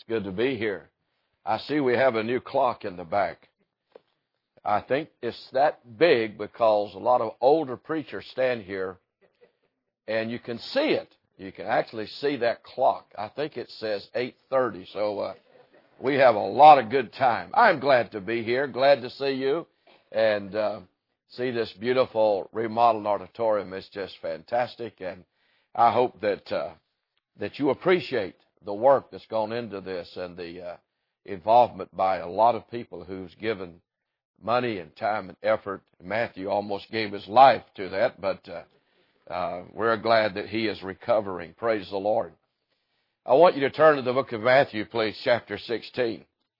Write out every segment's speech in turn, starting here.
good to be here. I see we have a new clock in the back. I think it's that big because a lot of older preachers stand here and you can see it. You can actually see that clock. I think it says 8:30, so we have a lot of good time. I'm glad to be here, glad to see you, and see this beautiful remodeled auditorium. It's just fantastic, and I hope that you appreciate the work that's gone into this and the involvement by a lot of people who's given money and time and effort. Matthew almost gave his life to that, but we're glad that he is recovering. Praise the Lord. I want you to turn to the book of Matthew, please, chapter 16.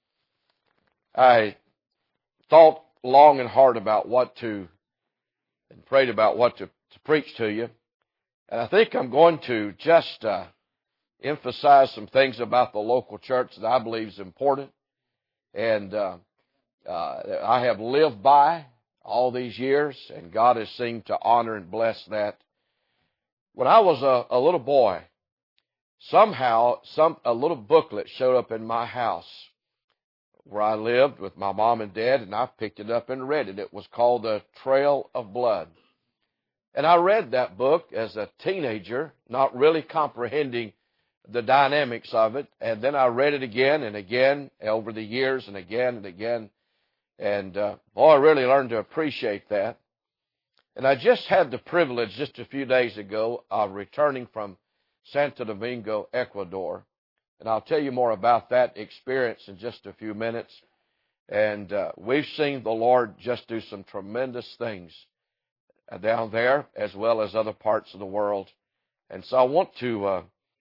I thought long and hard about and prayed about what to preach to you. And I think I'm going to just emphasize some things about the local church that I believe is important. And I have lived by all these years, and God has seemed to honor and bless that. When I was a little boy, somehow a little booklet showed up in my house where I lived with my mom and dad, and I picked it up and read it. It was called The Trail of Blood. And I read that book as a teenager, not really comprehending the dynamics of it. And then I read it again and again over the years and again and again. And boy, I really learned to appreciate that. And I just had the privilege just a few days ago of returning from Santo Domingo, Ecuador. And I'll tell you more about that experience in just a few minutes. And we've seen the Lord just do some tremendous things down there as well as other parts of the world. And so I want to,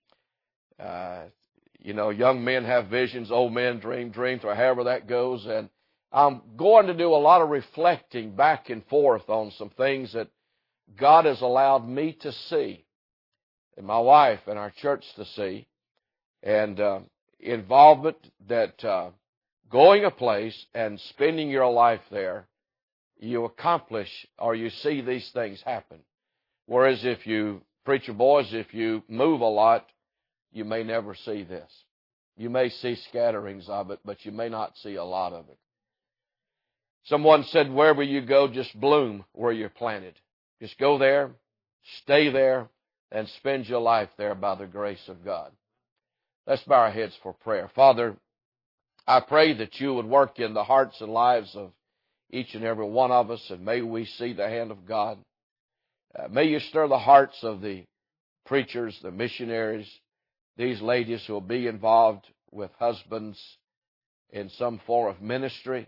young men have visions, old men dream dreams, or however that goes. And I'm going to do a lot of reflecting back and forth on some things that God has allowed me to see, and my wife and our church to see, and involvement that going a place and spending your life there, you accomplish or you see these things happen. Whereas if you, preacher boys, if you move a lot, you may never see this. You may see scatterings of it, but you may not see a lot of it. Someone said, wherever you go, just bloom where you're planted. Just go there, stay there, and spend your life there by the grace of God. Let's bow our heads for prayer. Father, I pray that you would work in the hearts and lives of each and every one of us, and may we see the hand of God. May you stir the hearts of the preachers, the missionaries, these ladies who will be involved with husbands in some form of ministry,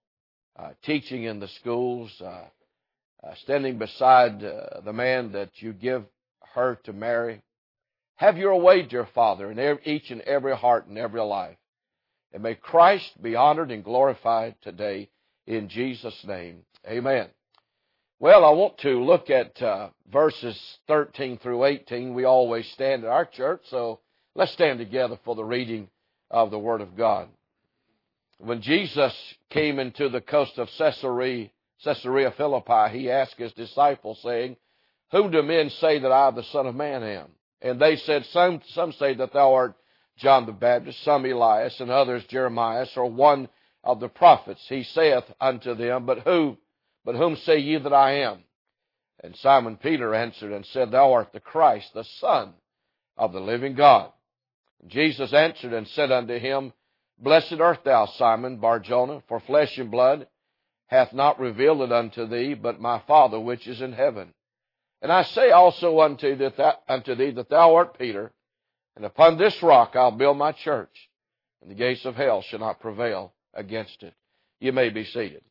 teaching in the schools, standing beside the man that you give her to marry. Have your way, dear Father, in each and every heart and every life. And may Christ be honored and glorified today in Jesus' name. Amen. Well, I want to look at verses 13 through 18. We always stand at our church, so let's stand together for the reading of the Word of God. When Jesus came into the coast of Caesarea Philippi, he asked his disciples, saying, whom do men say that I, the Son of Man, am? And they said, some say that thou art John the Baptist, some Elias, and others Jeremiah, or one of the prophets. He saith unto them, But whom say ye that I am? And Simon Peter answered and said, Thou art the Christ, the Son of the living God. And Jesus answered and said unto him, Blessed art thou, Simon Bar-Jonah, for flesh and blood hath not revealed it unto thee, but my Father which is in heaven. And I say also unto thee that thou art Peter, and upon this rock I'll build my church, and the gates of hell shall not prevail against it. You may be seated.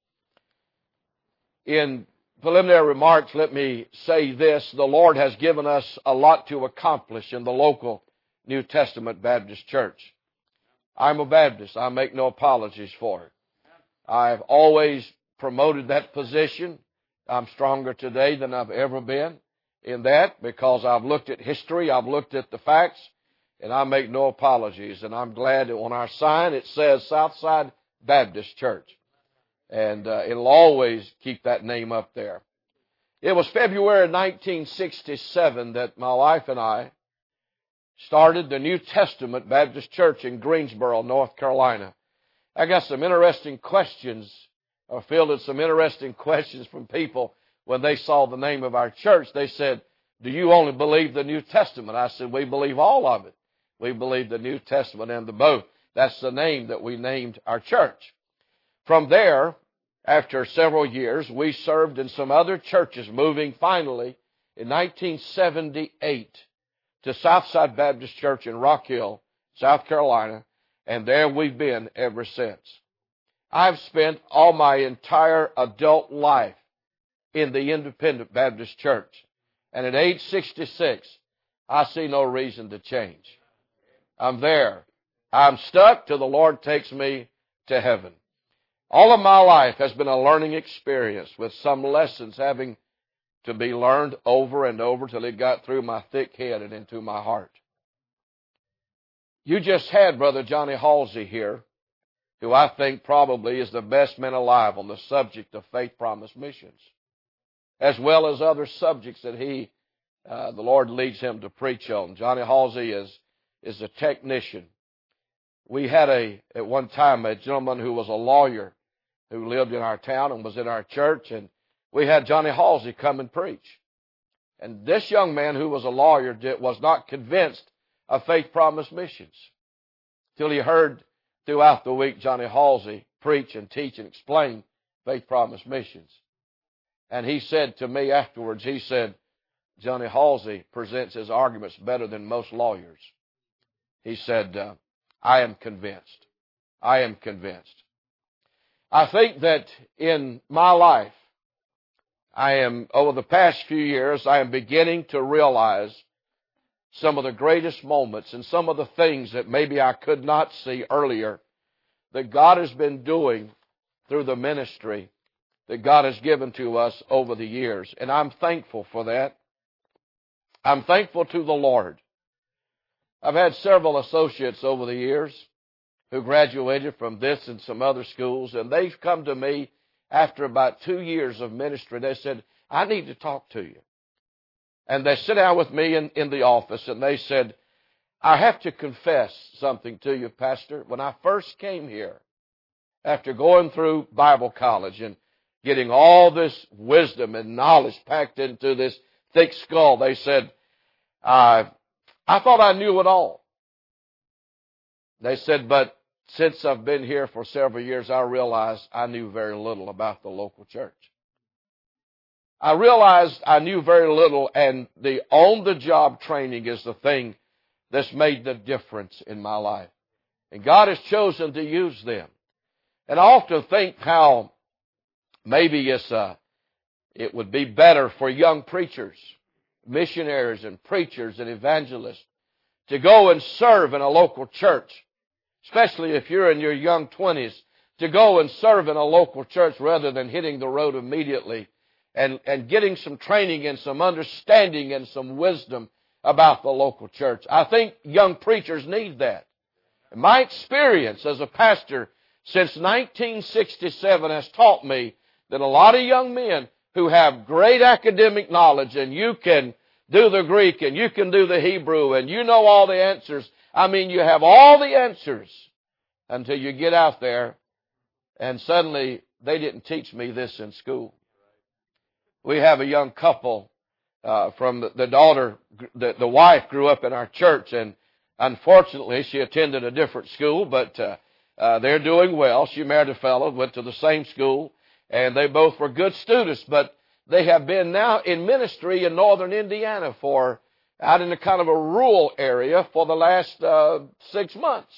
In preliminary remarks, let me say this. The Lord has given us a lot to accomplish in the local New Testament Baptist church. I'm a Baptist. I make no apologies for it. I've always promoted that position. I'm stronger today than I've ever been in that because I've looked at history, I've looked at the facts, and I make no apologies. And I'm glad that on our sign it says Southside Baptist Church. And it'll always keep that name up there. It was February 1967 that my wife and I started the New Testament Baptist Church in Greensboro, North Carolina. I got some interesting questions, or fielded some interesting questions from people when they saw the name of our church. They said, "Do you only believe the New Testament?" I said, "We believe all of it. We believe the New Testament and the both." That's the name that we named our church. From there, after several years, we served in some other churches, moving finally in 1978 to Southside Baptist Church in Rock Hill, South Carolina, and there we've been ever since. I've spent all my entire adult life in the Independent Baptist Church, and at age 66, I see no reason to change. I'm there. I'm stuck till the Lord takes me to heaven. All of my life has been a learning experience, with some lessons having to be learned over and over till it got through my thick head and into my heart. You just had Brother Johnny Halsey here, who I think probably is the best man alive on the subject of Faith Promise Missions, as well as other subjects that the Lord leads him to preach on. Johnny Halsey is a technician. We had at one time a gentleman who was a lawyer who lived in our town and was in our church, and we had Johnny Halsey come and preach. And this young man who was a lawyer was not convinced of Faith Promise Missions till he heard throughout the week Johnny Halsey preach and teach and explain Faith Promise Missions. And he said to me afterwards, he said, "Johnny Halsey presents his arguments better than most lawyers." He said, "I am convinced. I am convinced." I think that in my life, over the past few years, I am beginning to realize some of the greatest moments and some of the things that maybe I could not see earlier that God has been doing through the ministry that God has given to us over the years. And I'm thankful for that. I'm thankful to the Lord. I've had several associates over the years who graduated from this and some other schools, and they've come to me after about 2 years of ministry. They said, "I need to talk to you." And they sit down with me in the office, and they said, "I have to confess something to you, Pastor. When I first came here, after going through Bible college and getting all this wisdom and knowledge packed into this thick skull," they said, I thought I knew it all." They said, "But since I've been here for several years, I realized I knew very little about the local church. I realized I knew very little, and the on-the-job training is the thing that's made the difference in my life. And God has chosen to use them." And I often think how maybe it would be better for young preachers, missionaries and preachers and evangelists to go and serve in a local church, especially if you're in your young 20s, to go and serve in a local church rather than hitting the road immediately and getting some training and some understanding and some wisdom about the local church. I think young preachers need that. And my experience as a pastor since 1967 has taught me that a lot of young men who have great academic knowledge, and you can do the Greek and you can do the Hebrew and you know all the answers. I mean, you have all the answers until you get out there and suddenly they didn't teach me this in school. We have a young couple from the daughter, the wife grew up in our church, and unfortunately she attended a different school, but they're doing well. She married a fellow, went to the same school, and they both were good students, but they have been now in ministry in northern Indiana out in a kind of a rural area for the last 6 months.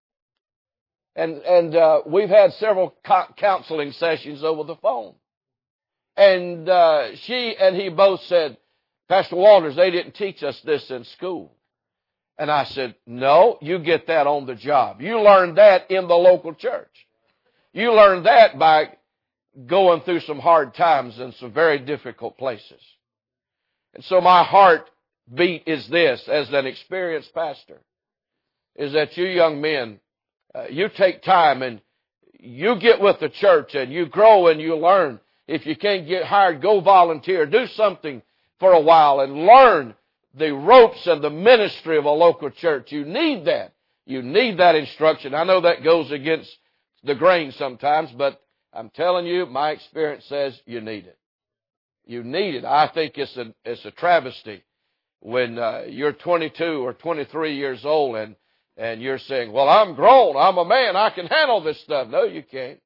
And we've had several counseling sessions over the phone. And she and he both said, "Pastor Walters, they didn't teach us this in school." And I said, "No, you get that on the job. You learn that in the local church. You learn that by going through some hard times in some very difficult places." And so my heartbeat is this, as an experienced pastor, is that you young men, you take time and you get with the church and you grow and you learn. If you can't get hired, go volunteer. Do something for a while and learn the ropes and the ministry of a local church. You need that. You need that instruction. I know that goes against the grain sometimes, but I'm telling you, my experience says you need it. You need it. I think it's a travesty when you're 22 or 23 years old and you're saying, well, I'm grown, I'm a man, I can handle this stuff. No, you can't.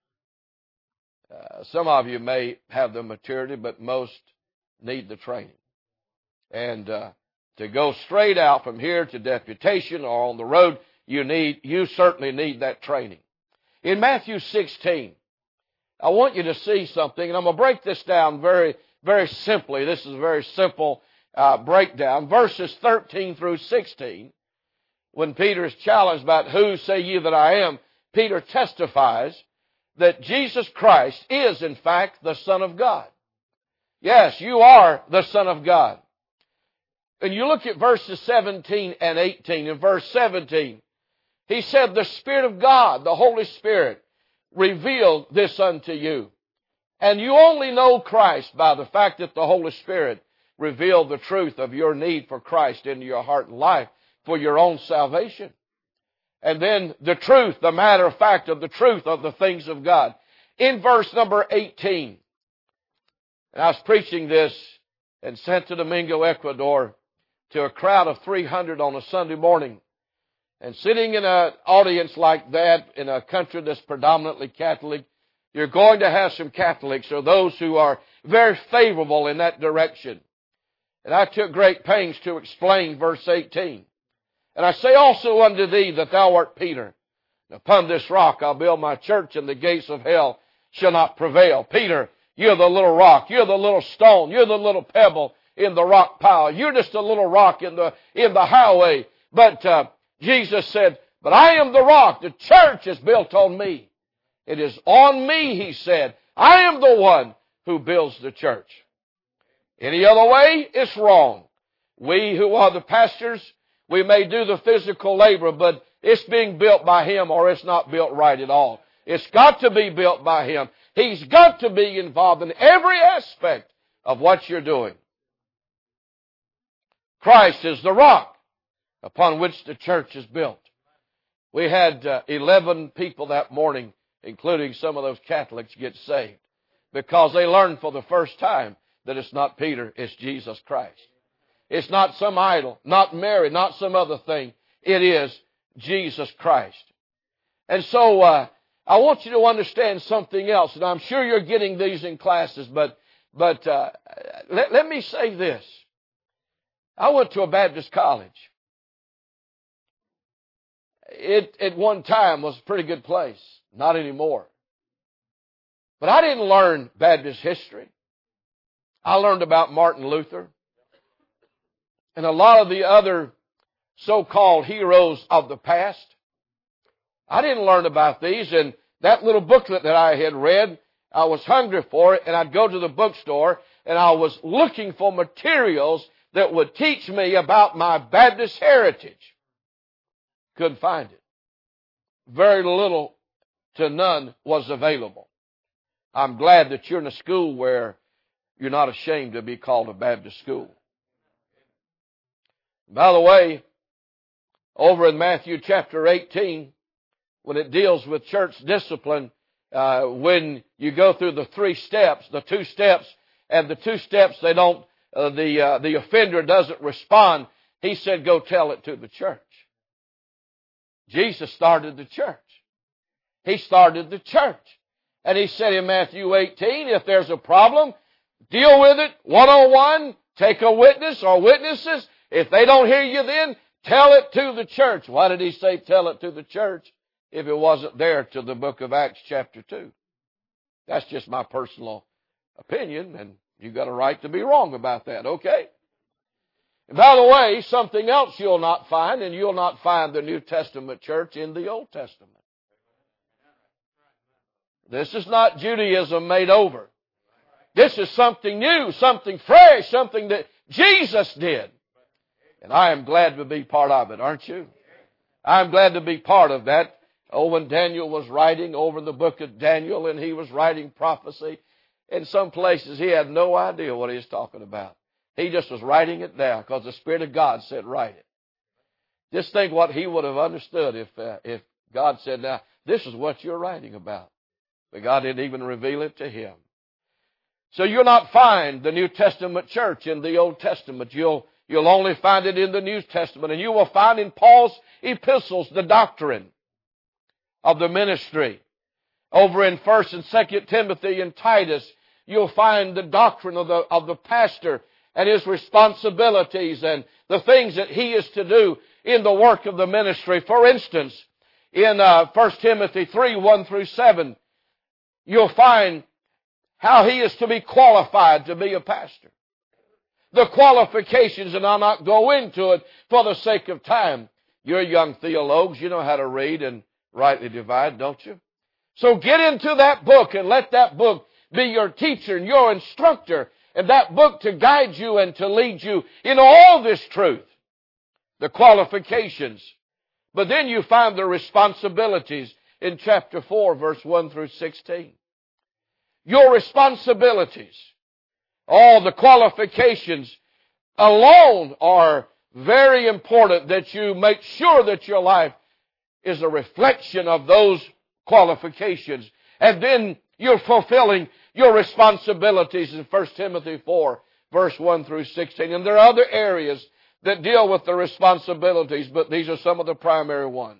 Some of you may have the maturity, but most need the training. And to go straight out from here to deputation or on the road, you certainly need that training. In Matthew 16, I want you to see something, and I'm going to break this down very, very simply. This is a very simple breakdown. Verses 13 through 16, when Peter is challenged about who say ye that I am, Peter testifies that Jesus Christ is, in fact, the Son of God. Yes, you are the Son of God. And you look at verses 17 and 18. In verse 17, he said, the Spirit of God, the Holy Spirit, revealed this unto you. And you only know Christ by the fact that the Holy Spirit revealed the truth of your need for Christ into your heart and life for your own salvation. And then the truth, the matter of fact of the truth of the things of God. In verse number 18, and I was preaching this in Santo Domingo, Ecuador, to a crowd of 300 on a Sunday morning. And sitting in an audience like that in a country that's predominantly Catholic, you're going to have some Catholics or those who are very favorable in that direction. And I took great pains to explain verse 18. And I say also unto thee that thou art Peter. And upon this rock I'll build my church, and the gates of hell shall not prevail. Peter, you're the little rock. You're the little stone. You're the little pebble in the rock pile. You're just a little rock in the highway. But Jesus said, but I am the rock. The church is built on me. It is on me, he said. I am the one who builds the church. Any other way, it's wrong. We who are the pastors, we may do the physical labor, but it's being built by him or it's not built right at all. It's got to be built by him. He's got to be involved in every aspect of what you're doing. Christ is the rock upon which the church is built. We had 11 people that morning, including some of those Catholics, get saved because they learned for the first time that it's not Peter, it's Jesus Christ. It's not some idol, not Mary, not some other thing. It is Jesus Christ. And so I want you to understand something else, and I'm sure you're getting these in classes, but let me say this. I went to a Baptist college. It at one time was a pretty good place. Not anymore. But I didn't learn Baptist history. I learned about Martin Luther and a lot of the other so-called heroes of the past. I didn't learn about these, and that little booklet that I had read, I was hungry for it, and I'd go to the bookstore, and I was looking for materials that would teach me about my Baptist heritage. Couldn't find it. Very little to none was available. I'm glad that you're in a school where you're not ashamed to be called a Baptist school. By the way, over in Matthew chapter 18, when it deals with church discipline, when you go through the 3 steps, the 2 steps, and the 2 steps they don't, the offender doesn't respond, he said, go tell it to the church. Jesus started the church. He started the church. And he said in Matthew 18, if there's a problem, deal with it one-on-one, take a witness or witnesses. If they don't hear you then, tell it to the church. Why did he say tell it to the church if it wasn't there to the book of Acts chapter 2? That's just my personal opinion, and you got a right to be wrong about that, okay? And by the way, something else you'll not find, and you'll not find the New Testament church in the Old Testament. This is not Judaism made over. This is something new, something fresh, something that Jesus did. And I am glad to be part of it, aren't you? I'm glad to be part of that. Oh, when Daniel was writing over the book of Daniel and he was writing prophecy, in some places he had no idea what he was talking about. He just was writing it down because the Spirit of God said, write it. Just think what he would have understood if God said, now, this is what you're writing about. But God didn't even reveal it to him. So you'll not find the New Testament church in the Old Testament. You'll only find it in the New Testament. And you will find in Paul's epistles the doctrine of the ministry. Over in 1 and 2 Timothy and Titus, you'll find the doctrine of the pastor and his responsibilities and the things that he is to do in the work of the ministry. For instance, in 1 Timothy 3, 1 through 7, you'll find how he is to be qualified to be a pastor. The qualifications, and I'll not go into it for the sake of time. You're young theologues. You know how to read and rightly divide, don't you? So get into that book and let that book be your teacher and your instructor, and that book to guide you and to lead you in all this truth. The qualifications. But then you find the responsibilities in chapter 4, verse 1 through 16. Your responsibilities, all the qualifications alone are very important, that you make sure that your life is a reflection of those qualifications. And then you're fulfilling your responsibilities in 1 Timothy 4, verse 1 through 16. And there are other areas that deal with the responsibilities, but these are some of the primary ones.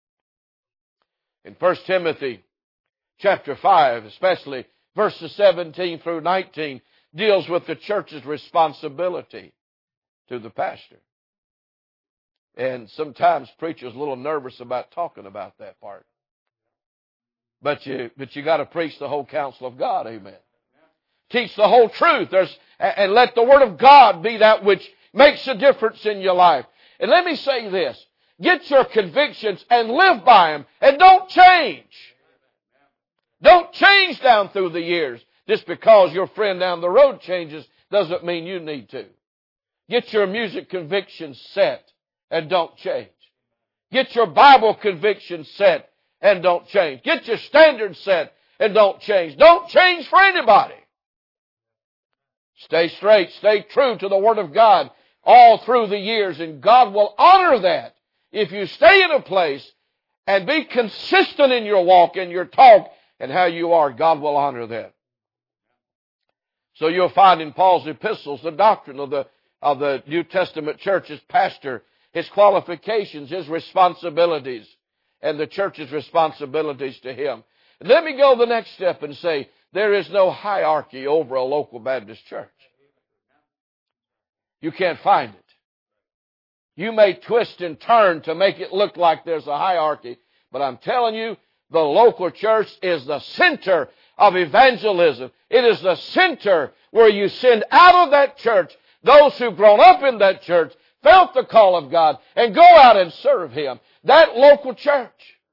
In 1 Timothy chapter 5, especially verses 17 through 19, deals with the church's responsibility to the pastor. And sometimes preachers are a little nervous about talking about that part. But you got to preach the whole counsel of God, amen. Teach the whole truth. And let the Word of God be that which makes a difference in your life. And let me say this. Get your convictions and live by them. And don't change. Don't change down through the years. Just because your friend down the road changes doesn't mean you need to. Get your music convictions set and don't change. Get your Bible convictions set and don't change. Get your standards set and don't change. Don't change for anybody. Stay straight. Stay true to the Word of God all through the years, and God will honor that. If you stay in a place and be consistent in your walk and your talk and how you are, God will honor that. So you'll find in Paul's epistles the doctrine of the New Testament church's pastor, his qualifications, his responsibilities, and the church's responsibilities to him. And let me go the next step and say there is no hierarchy over a local Baptist church. You can't find it. You may twist and turn to make it look like there's a hierarchy, but I'm telling you, the local church is the center of evangelism. It is the center where you send out of that church those who've grown up in that church, felt the call of God, and go out and serve Him. That local church.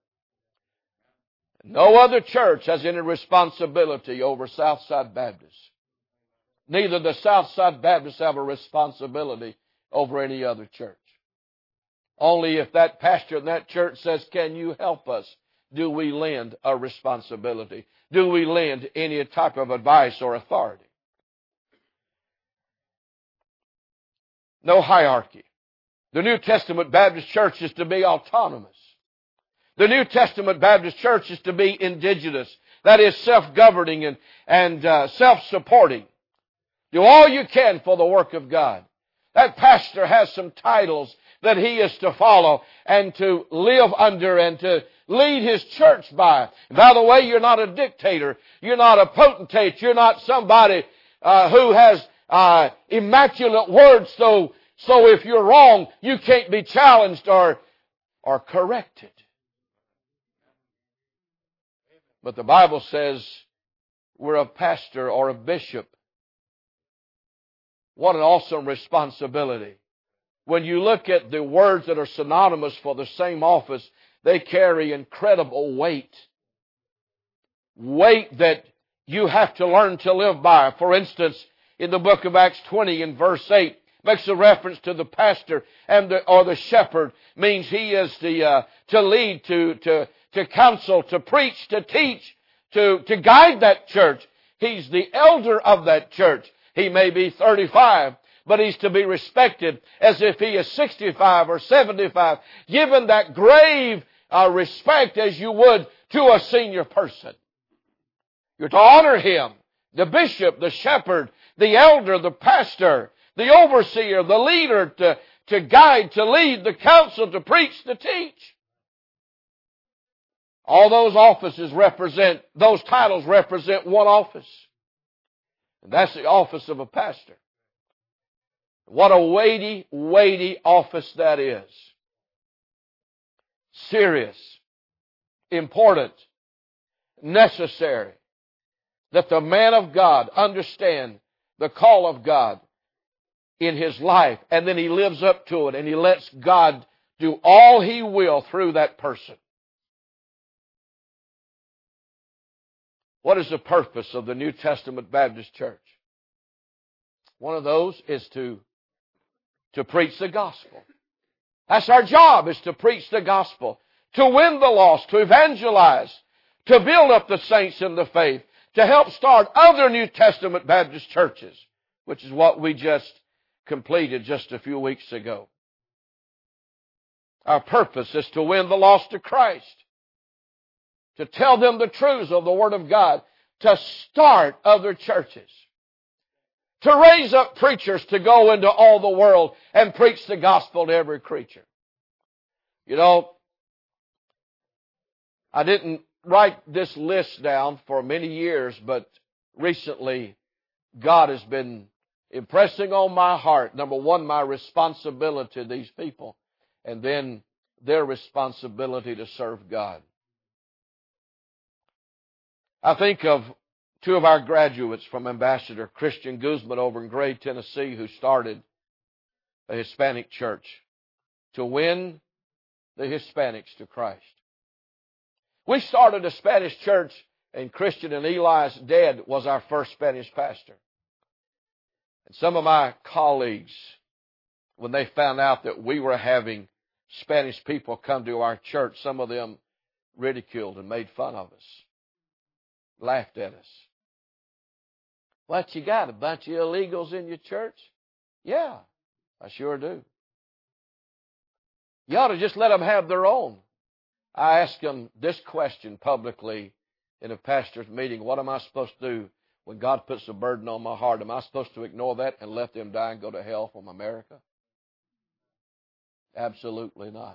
No other church has any responsibility over Southside Baptist. Neither the Southside Baptists have a responsibility over any other church. Only if that pastor in that church says, can you help us, do we lend a responsibility? Do we lend any type of advice or authority? No hierarchy. The New Testament Baptist church is to be autonomous. The New Testament Baptist church is to be indigenous. That is self-governing and self-supporting. Do all you can for the work of God. That pastor has some titles that he is to follow and to live under and to lead his church by. And by the way, you're not a dictator. You're not a potentate. You're not somebody who has immaculate words. So if you're wrong, you can't be challenged or corrected. But the Bible says we're a pastor or a bishop. What an awesome responsibility. When you look at the words that are synonymous for the same office, they carry incredible weight. Weight that you have to learn to live by. For instance, in the book of Acts 20 in verse 8, makes a reference to the pastor or the shepherd. Means he is to lead, to counsel, to preach, to teach, to guide that church. He's the elder of that church. He may be 35, but he's to be respected as if he is 65 or 75, given that grave respect as you would to a senior person. You're to honor him, the bishop, the shepherd, the elder, the pastor, the overseer, the leader, to guide, to lead, the counsel, to preach, to teach. All those those titles represent one office. And that's the office of a pastor. What a weighty, weighty office that is. Serious, important, necessary. That the man of God understand the call of God in his life, and then he lives up to it, and he lets God do all he will through that person. What is the purpose of the New Testament Baptist Church? One of those is to preach the gospel. That's our job, is to preach the gospel, to win the lost, to evangelize, to build up the saints in the faith, to help start other New Testament Baptist churches, which is what we just completed just a few weeks ago. Our purpose is to win the lost to Christ, to tell them the truths of the Word of God, to start other churches, to raise up preachers to go into all the world and preach the gospel to every creature. You know, I didn't write this list down for many years, but recently God has been impressing on my heart, number one, my responsibility to these people, and then their responsibility to serve God. I think of two of our graduates from Ambassador, Christian Guzman over in Gray, Tennessee, who started a Hispanic church to win the Hispanics to Christ. We started a Spanish church, and Christian and Eli's dad was our first Spanish pastor. And some of my colleagues, when they found out that we were having Spanish people come to our church, some of them ridiculed and made fun of us, laughed at us. What, you got a bunch of illegals in your church? Yeah, I sure do. You ought to just let them have their own. I asked them this question publicly in a pastor's meeting. What am I supposed to do when God puts a burden on my heart? Am I supposed to ignore that and let them die and go to hell from America? Absolutely not.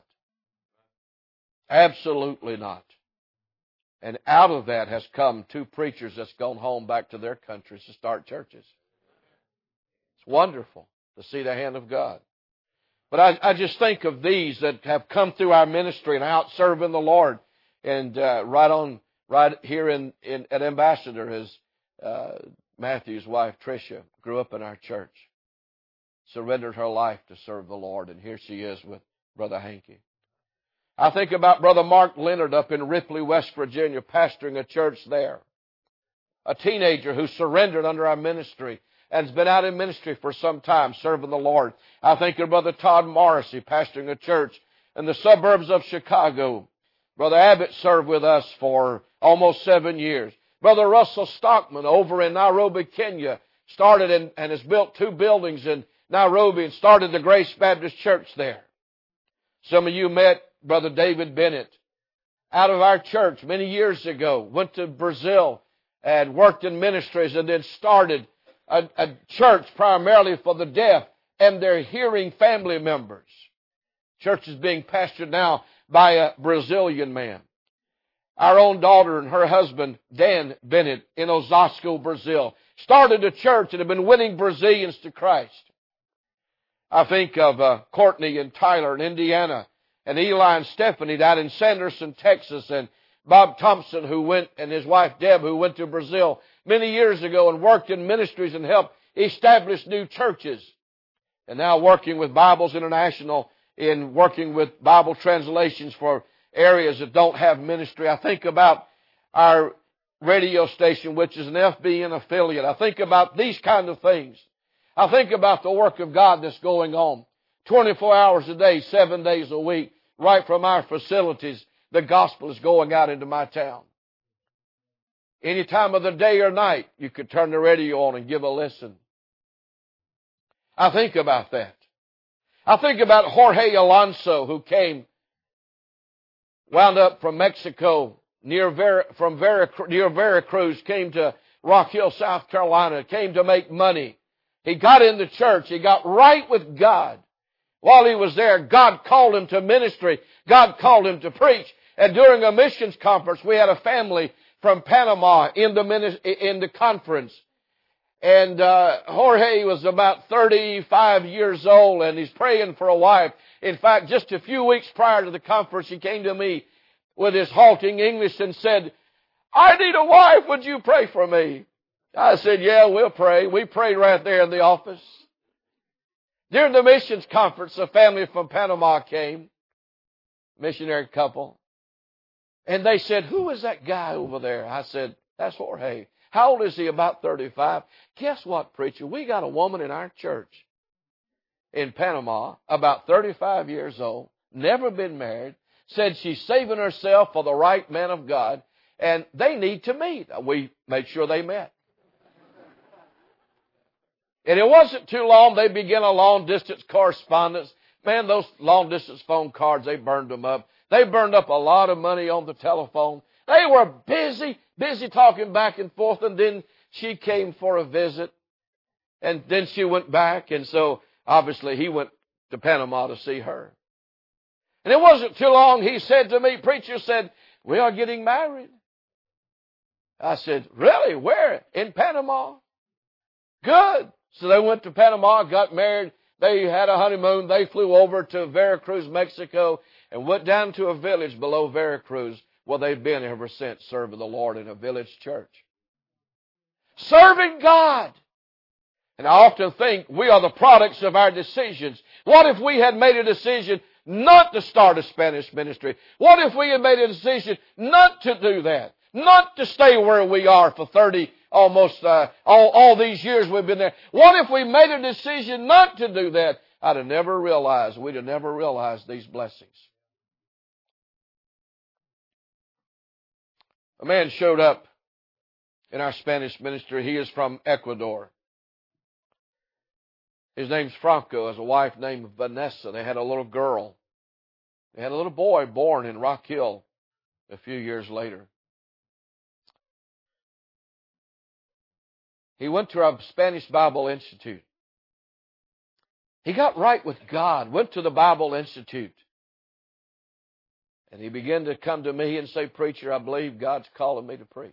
Absolutely not. And out of that has come two preachers that's gone home back to their countries to start churches. It's wonderful to see the hand of God. But I just think of these that have come through our ministry and out serving the Lord. And right here at Ambassador is Matthew's wife, Tricia, grew up in our church, surrendered her life to serve the Lord, and here she is with Brother Hankey. I think about Brother Mark Leonard up in Ripley, West Virginia, pastoring a church there. A teenager who surrendered under our ministry and has been out in ministry for some time, serving the Lord. I think of Brother Todd Morrissey, pastoring a church in the suburbs of Chicago. Brother Abbott served with us for almost 7 years. Brother Russell Stockman over in Nairobi, Kenya, started and has built 2 buildings in Nairobi and started the Grace Baptist Church there. Some of you met Brother David Bennett out of our church many years ago, went to Brazil and worked in ministries and then started a church primarily for the deaf and their hearing family members. Church is being pastored now by a Brazilian man. Our own daughter and her husband, Dan Bennett, in Osasco, Brazil, started a church and have been winning Brazilians to Christ. I think of Courtney and Tyler in Indiana, and Eli and Stephanie down in Sanderson, Texas, and Bob Thompson, who went, and his wife Deb, who went to Brazil many years ago and worked in ministries and helped establish new churches. And now working with Bibles International in working with Bible translations for areas that don't have ministry. I think about our radio station, which is an FBN affiliate. I think about these kind of things. I think about the work of God that's going on 24 hours a day, 7 days a week, right from our facilities. The gospel is going out into my town. Any time of the day or night, you could turn the radio on and give a listen. I think about that. I think about Jorge Alonso, who wound up from Mexico, near Veracruz, came to Rock Hill, South Carolina, came to make money. He got in the church. He got right with God. While he was there, God called him to ministry. God called him to preach. And during a missions conference, we had a family from Panama in the conference. And Jorge was about 35 years old, and he's praying for a wife. In fact, just a few weeks prior to the conference, he came to me with his halting English and said, "I need a wife. Would you pray for me?" I said, "Yeah, we'll pray." We prayed right there in the office. During the missions conference, a family from Panama came, missionary couple. And they said, "Who is that guy over there?" I said, "That's Jorge." "How old is he?" "About 35. "Guess what, preacher? We got a woman in our church in Panama, about 35 years old, never been married, said she's saving herself for the right man of God, and they need to meet." We made sure they met. And it wasn't too long, they began a long-distance correspondence. Man, those long-distance phone cards, they burned them up. They burned up a lot of money on the telephone. They were busy talking back and forth, and then she came for a visit, and then she went back, and so obviously he went to Panama to see her. And it wasn't too long, he said to me, "Preacher said, we are getting married." I said, "Really? Where?" "In Panama." "Good." So they went to Panama, got married. They had a honeymoon. They flew over to Veracruz, Mexico, and went down to a village below Veracruz where they've been ever since, serving the Lord in a village church. Serving God. And I often think we are the products of our decisions. What if we had made a decision not to start a Spanish ministry? What if we had made a decision not to do that? Not to stay where we are for 30, almost all these years we've been there. What if we made a decision not to do that? We'd have never realized these blessings. A man showed up in our Spanish ministry. He is from Ecuador. His name's Franco. Has a wife named Vanessa. They had a little girl. They had a little boy born in Rock Hill a few years later. He went to our Spanish Bible Institute. He got right with God, went to the Bible Institute. And he began to come to me and say, "Preacher, I believe God's calling me to preach."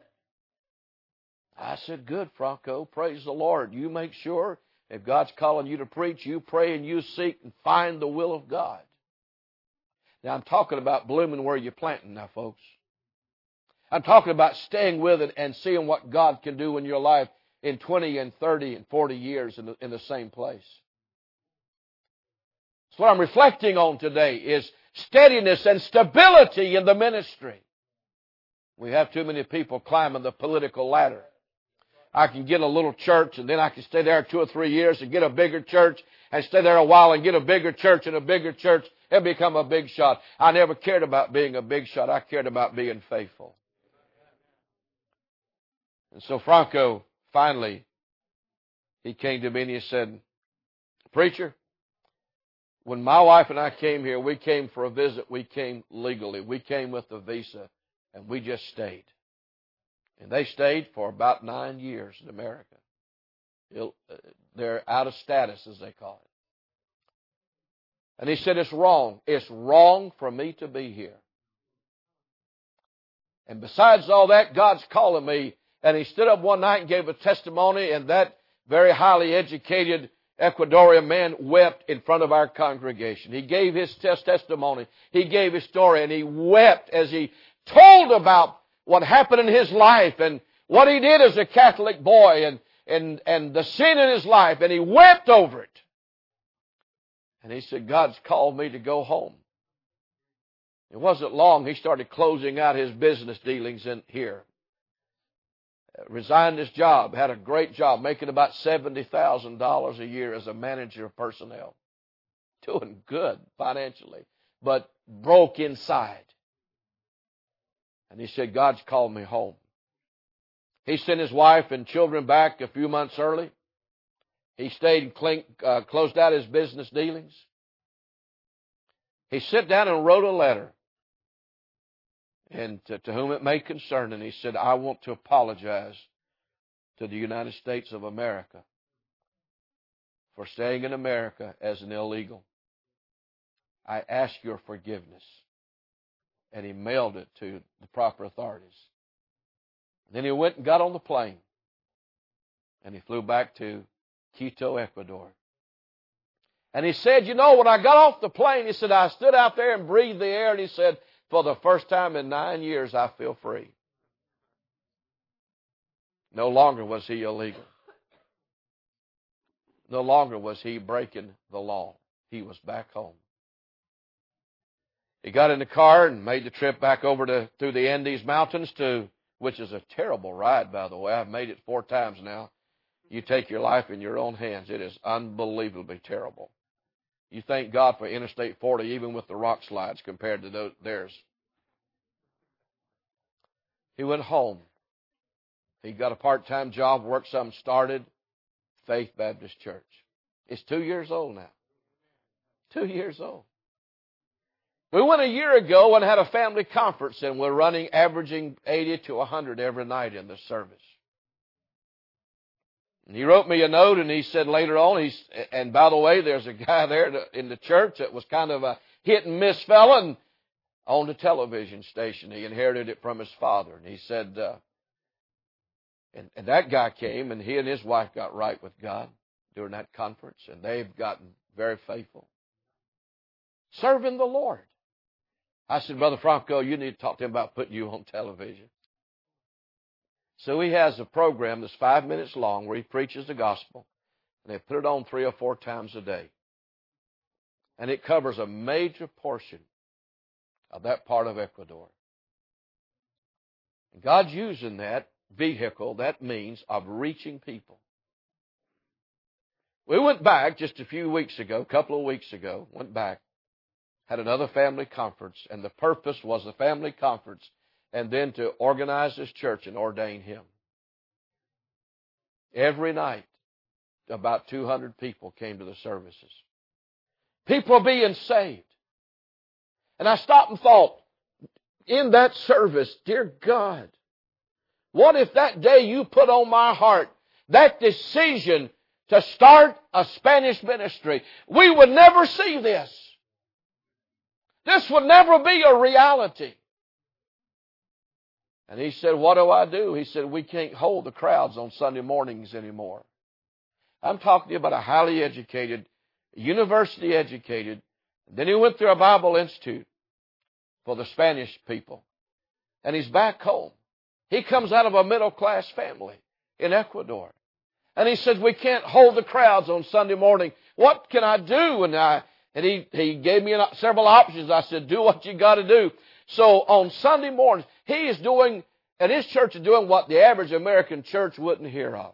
I said, "Good, Franco. Praise the Lord. You make sure if God's calling you to preach, you pray and you seek and find the will of God." Now, I'm talking about blooming where you're planting now, folks. I'm talking about staying with it and seeing what God can do in your life in 20 and 30 and 40 years in the same place. So what I'm reflecting on today is steadiness and stability in the ministry. We have too many people climbing the political ladder. I can get a little church, and then I can stay there 2 or 3 years and get a bigger church, and stay there a while and get a bigger church and a bigger church and become a big shot. I never cared about being a big shot. I cared about being faithful. And so Franco, finally, he came to me and he said, "Preacher, when my wife and I came here, we came for a visit. We came legally. We came with a visa, and we just stayed." And they stayed for about 9 years in America. They're out of status, as they call it. And he said, "It's wrong. It's wrong for me to be here. And besides all that, God's calling me." And he stood up one night and gave a testimony, and that very highly educated Ecuadorian man wept in front of our congregation. He gave his testimony. He gave his story, and he wept as he told about what happened in his life and what he did as a Catholic boy and the sin in his life, and he wept over it. And he said, "God's called me to go home." It wasn't long, he started closing out his business dealings in here. Resigned his job, had a great job, making about $70,000 a year as a manager of personnel. Doing good financially, but broke inside. And he said, "God's called me home." He sent his wife and children back a few months early. He stayed and closed out his business dealings. He sat down and wrote a letter, and to whom it may concern, and he said, I want to apologize to the United States of America for staying in America as an illegal. I ask your forgiveness. And he mailed it to the proper authorities. Then he went and got on the plane, and he flew back to Quito, Ecuador. And he said, you know, when I got off the plane, he said, I stood out there and breathed the air, and he said, for the first time in 9 years, I feel free. No longer was he illegal. No longer was he breaking the law. He was back home. He got in the car and made the trip back over through the Andes Mountains which is a terrible ride, by the way. I've made it 4 times now. You take your life in your own hands. It is unbelievably terrible. You thank God for Interstate 40, even with the rock slides compared to theirs. He went home. He got a part-time job, worked something, started Faith Baptist Church. It's 2 years old now. 2 years old. We went a year ago and had a family conference, and we're averaging 80 to 100 every night in the service. And he wrote me a note, and he said later on, and by the way, there's a guy there in the church that was kind of a hit-and-miss fella, and owned a television station. He inherited it from his father. And he said, and that guy came, and he and his wife got right with God during that conference, and they've gotten very faithful. Serving the Lord. I said, Brother Franco, you need to talk to him about putting you on television. So he has a program that's 5 minutes long where he preaches the gospel, and they put it on 3 or 4 times a day. And it covers a major portion of that part of Ecuador. And God's using that vehicle, that means of reaching people. We went back just a couple of weeks ago, went back, had another family conference, and the purpose was the family conference and then to organize this church and ordain him. Every night, about 200 people came to the services. People are being saved. And I stopped and thought, in that service, dear God, what if that day you put on my heart that decision to start a Spanish ministry? We would never see this. This would never be a reality. And he said, what do? He said, we can't hold the crowds on Sunday mornings anymore. I'm talking to you about a highly educated, university educated. Then he went through a Bible Institute for the Spanish people. And he's back home. He comes out of a middle-class family in Ecuador. And he says, we can't hold the crowds on Sunday morning. What can I do? And he gave me several options. I said, do what you got to do. So on Sunday mornings, he is doing, and his church is doing what the average American church wouldn't hear of.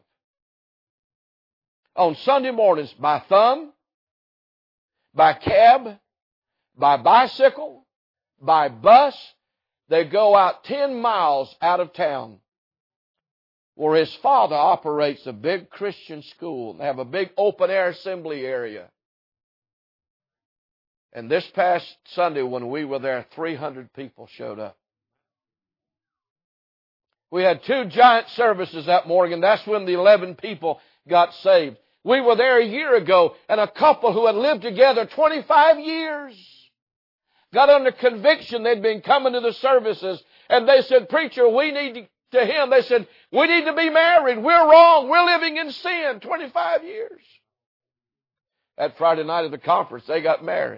On Sunday mornings, by thumb, by cab, by bicycle, by bus, they go out 10 miles out of town where his father operates a big Christian school. They have a big open-air assembly area. And this past Sunday when we were there, 300 people showed up. We had 2 giant services that morning, and that's when the 11 people got saved. We were there a year ago, and a couple who had lived together 25 years got under conviction. They'd been coming to the services, and they said, preacher, they said, we need to be married. We're wrong. We're living in sin. 25 years. That Friday night at the conference, they got married.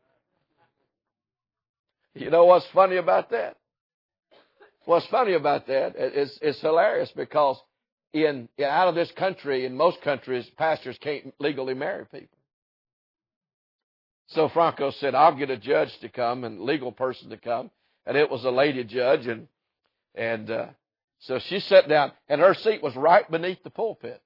You know what's funny about that? What's funny about that is it's hilarious because out of this country, in most countries, pastors can't legally marry people. So Franco said, I'll get a judge to come and legal person to come. And it was a lady judge. And so she sat down, and her seat was right beneath the pulpit.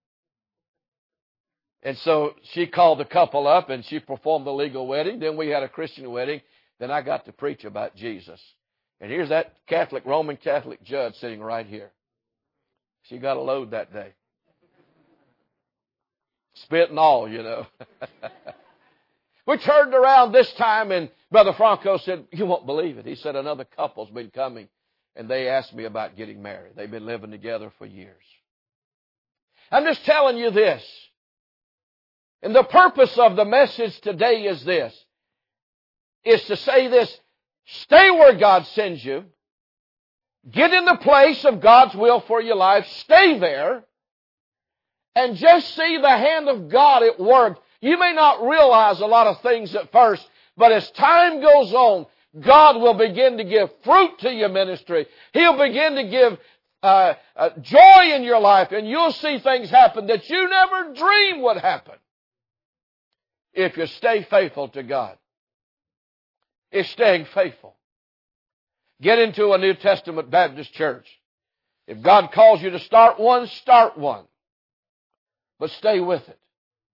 And so she called the couple up, and she performed the legal wedding. Then we had a Christian wedding. Then I got to preach about Jesus. And here's that Roman Catholic judge sitting right here. She got a load that day. Spit and all, you know. We turned around this time and Brother Franco said, you won't believe it. He said, another couple's been coming and they asked me about getting married. They've been living together for years. I'm just telling you this. And the purpose of the message today is this. Is to say this. Stay where God sends you. Get in the place of God's will for your life. Stay there. And just see the hand of God at work. You may not realize a lot of things at first, but as time goes on, God will begin to give fruit to your ministry. He'll begin to give joy in your life, and you'll see things happen that you never dreamed would happen if you stay faithful to God. It's staying faithful. Get into a New Testament Baptist church. If God calls you to start one, start one. But stay with it.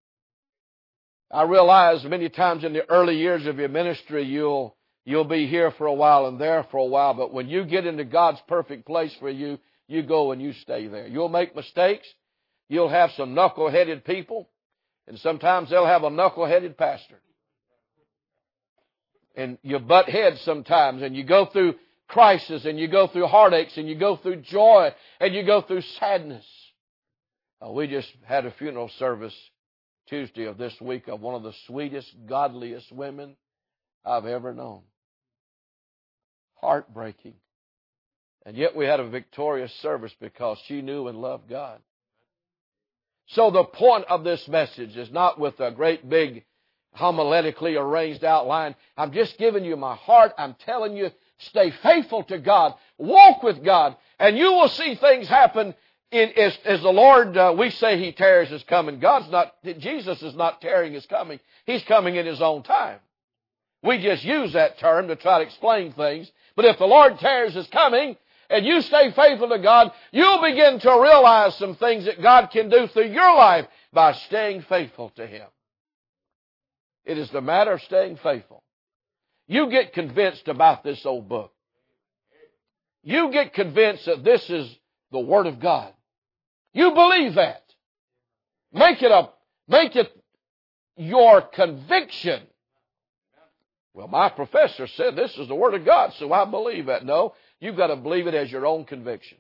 I realize many times in the early years of your ministry, you'll be here for a while and there for a while, but when you get into God's perfect place for you, you go and you stay there. You'll make mistakes. You'll have some knuckle-headed people, and sometimes they'll have a knuckle-headed pastor. And you butt heads sometimes, and you go through crisis, and you go through heartaches, and you go through joy, and you go through sadness. We just had a funeral service Tuesday of this week of one of the sweetest, godliest women I've ever known. Heartbreaking. And yet we had a victorious service because she knew and loved God. So the point of this message is not with a great big homiletically arranged outline. I'm just giving you my heart. I'm telling you, stay faithful to God. Walk with God. And you will see things happen. As the Lord, we say He tarries His coming. Jesus is not tarrying His coming. He's coming in His own time. We just use that term to try to explain things. But if the Lord tarries His coming, and you stay faithful to God, you'll begin to realize some things that God can do through your life by staying faithful to Him. It is the matter of staying faithful. You get convinced about this old book. You get convinced that this is the Word of God. You believe that. Make it your conviction. Well, my professor said this is the Word of God, so I believe that. No, you've got to believe it as your own conviction.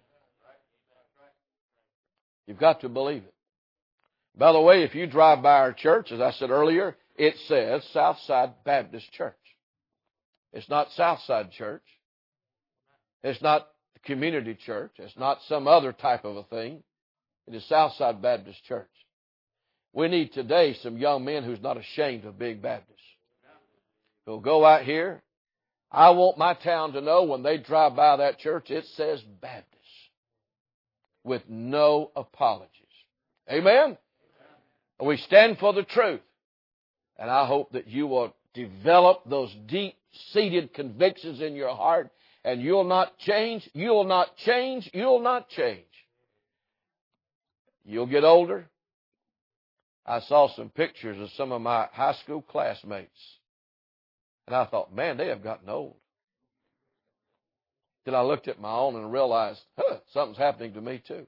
You've got to believe it. By the way, if you drive by our church, as I said earlier, it says Southside Baptist Church. It's not Southside Church. It's not Community Church. It's not some other type of a thing. It is Southside Baptist Church. We need today some young men who's not ashamed of being Baptists. Who'll go out here. I want my town to know when they drive by that church, it says Baptist. With no apologies. Amen? We stand for the truth. And I hope that you will develop those deep-seated convictions in your heart, and you'll not change, you'll not change, you'll not change. You'll get older. I saw some pictures of some of my high school classmates, and I thought, man, they have gotten old. Then I looked at my own and realized, something's happening to me too.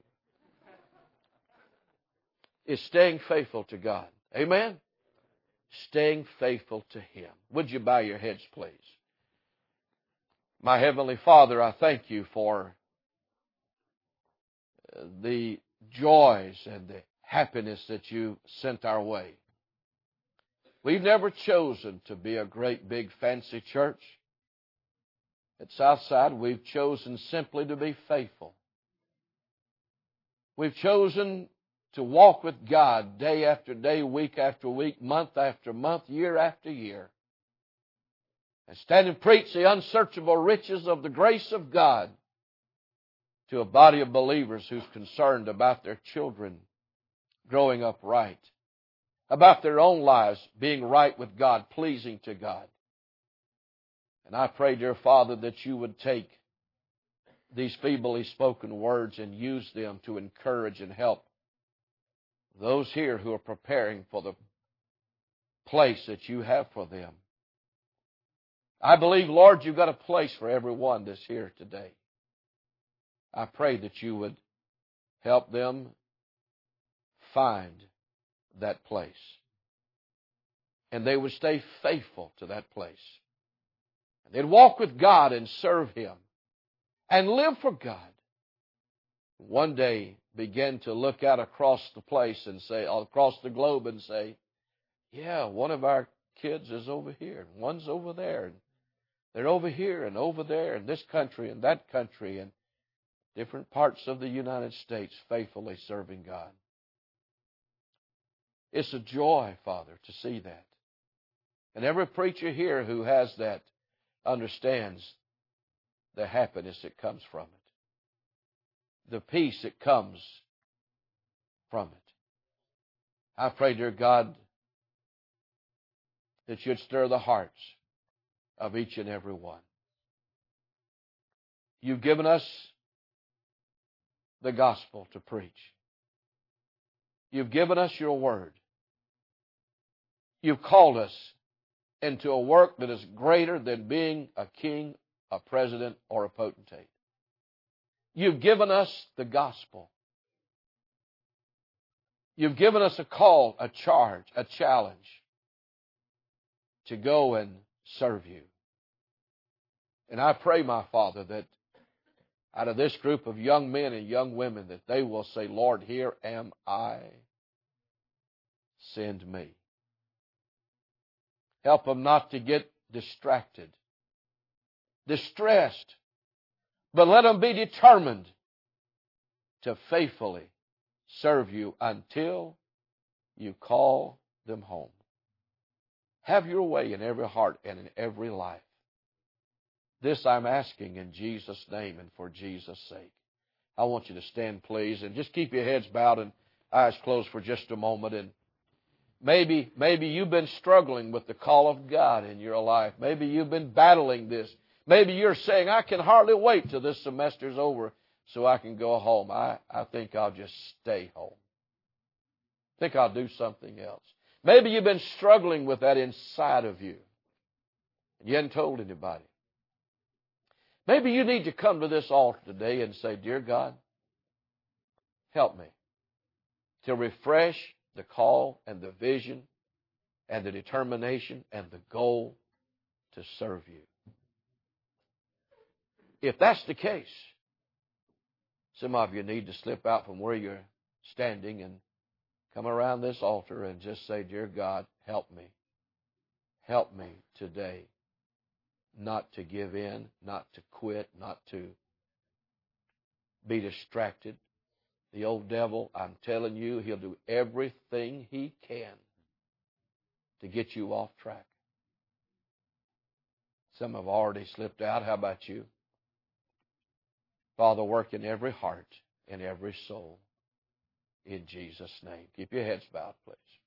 It's staying faithful to God. Amen? Staying faithful to Him. Would you bow your heads, please? My Heavenly Father, I thank You for the joys and the happiness that You sent our way. We've never chosen to be a great, big, fancy church. At Southside, we've chosen simply to be faithful. We've chosen to walk with God day after day, week after week, month after month, year after year. And stand and preach the unsearchable riches of the grace of God to a body of believers who's concerned about their children growing up right, about their own lives being right with God, pleasing to God. And I pray, dear Father, that You would take these feebly spoken words and use them to encourage and help those here who are preparing for the place that You have for them. I believe, Lord, You've got a place for everyone that's here today. I pray that You would help them find that place. And they would stay faithful to that place. And they'd walk with God and serve Him and live for God. One day begin to look out across the place and say, across the globe and say, yeah, one of our kids is over here, and one's over there, and they're over here and over there, in this country and that country, and different parts of the United States faithfully serving God. It's a joy, Father, to see that. And every preacher here who has that understands the happiness that comes from it, the peace that comes from it. I pray, dear God, that you'd stir the hearts of each and every one. You've given us the gospel to preach. You've given us your word. You've called us into a work that is greater than being a king, a president, or a potentate. You've given us the gospel. You've given us a call, a charge, a challenge to go and serve you. And I pray, my Father, that out of this group of young men and young women, that they will say, Lord, here am I. Send me. Help them not to get distracted, distressed, but let them be determined to faithfully serve you until you call them home. Have your way in every heart and in every life. This I'm asking in Jesus' name and for Jesus' sake. I want you to stand, please, and just keep your heads bowed and eyes closed for just a moment. And maybe you've been struggling with the call of God in your life. Maybe you've been battling this. Maybe you're saying, I can hardly wait till this semester's over so I can go home. I think I'll just stay home. I think I'll do something else. Maybe you've been struggling with that inside of you, and you hadn't told anybody. Maybe you need to come to this altar today and say, Dear God, help me to refresh the call and the vision and the determination and the goal to serve you. If that's the case, some of you need to slip out from where you're standing and come around this altar and just say, Dear God, help me. Help me today not to give in, not to quit, not to be distracted. The old devil, I'm telling you, he'll do everything he can to get you off track. Some have already slipped out. How about you? Father, work in every heart and every soul in Jesus' name. Keep your heads bowed, please.